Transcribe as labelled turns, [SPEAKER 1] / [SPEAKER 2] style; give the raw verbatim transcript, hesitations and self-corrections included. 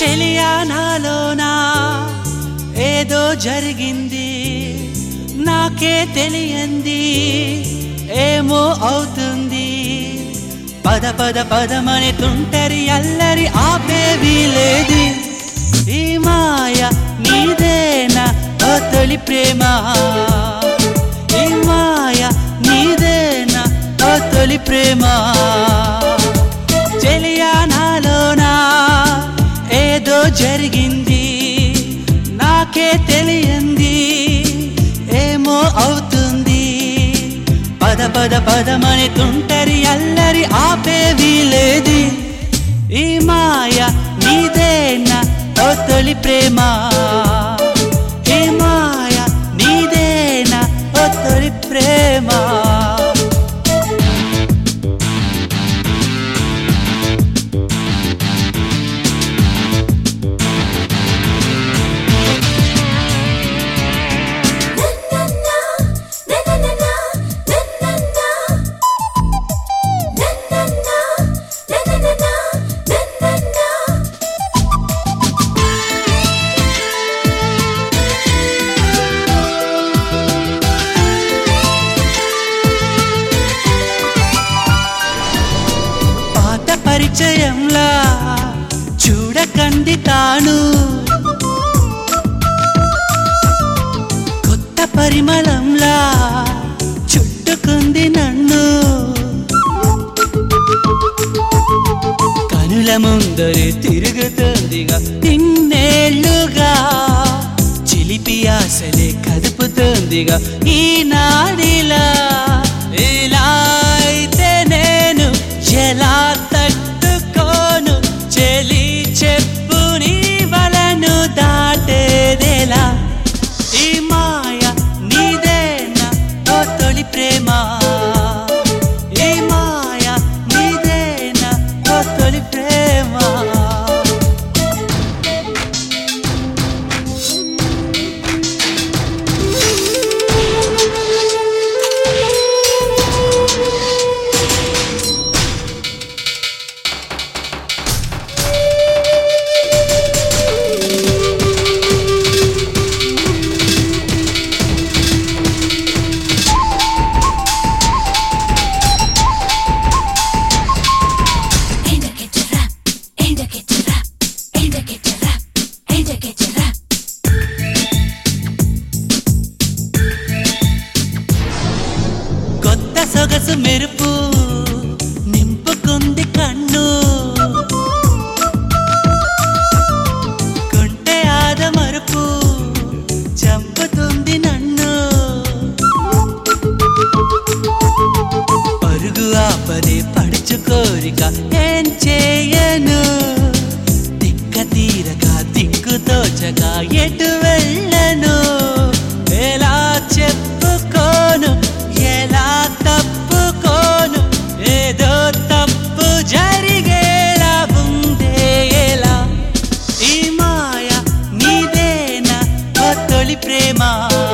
[SPEAKER 1] చెలియా నాలోనా ఏదో జరిగింది నాకే తెలియంది ఏమో అవుతుంది పద పద పదమని తుంటరి అల్లరి ఆపేవి లేది ఈ మాయ నీదేనా ఓ తొలి ప్రేమ ఈ మాయ నీదేనా ఓ తొలి ప్రేమ చెలియా నాలోనా ఏదో జరిగింది నాకే తెలియంది ఏమో అవుతుంది పద పద పదమని తుంటరి అల్లరి ఆపేవి లేది ఈ మాయ నీదేనా ఓ తొలి ప్రేమ ఈ మాయ నీదేనా ఓ తొలి ప్రేమ పరిచయంలా చూడకండి తాను కొత్త పరిమళంలా చుట్టుకుంది నన్ను కనుల ముందరే తిరుగుతుందిగా ఇన్నేళ్లుగా చిలిపి ఆశలే కదుపుతుందిగా ఈనాడిలా ఇలా అయితే నేను ఎలా తట్టుకోను చెలి చెప్పు నీ వలను దాటేదేలా ఈ మాయ నీదేనా ఓ తొలి ప్రేమ ఈ మాయ నీదేనా ఓ తొలి ప్రేమ సొగసు మెరుపు నింపుకుంది కన్ను కొంటె ఆద మరుపు చంపుతుంది నన్ను పరుగు ఆపదే పడుచు కోరిక ఏం చేయను దిక్క తీరక దిక్కు తోచక ఎటు వెళ్ళను ఎలా చెప్పుకోను ఎలా తప్పుకోను ఏదో తప్పు జరిగేలా ఉందే ఎలా ఈ మాయ నీదేనా ఓ తొలి ప్రేమ